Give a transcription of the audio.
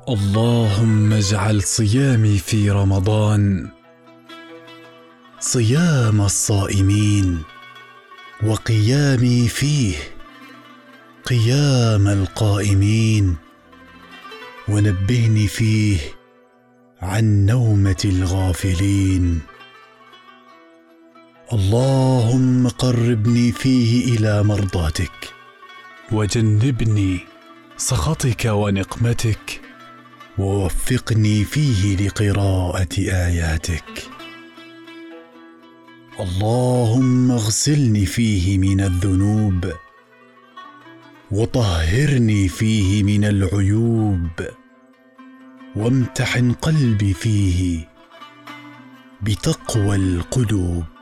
اللهم اجعل صيامي في رمضان صيام الصائمين، وقيامي فيه قيام القائمين، ونبهني فيه عن نومة الغافلين. اللهم قربني فيه إلى مرضاتك، وجنبني سخطك ونقمتك، ووفقني فيه لقراءة آياتك. اللهم اغسلني فيه من الذنوب، وطهرني فيه من العيوب، وامتحن قلبي فيه بتقوى القلوب.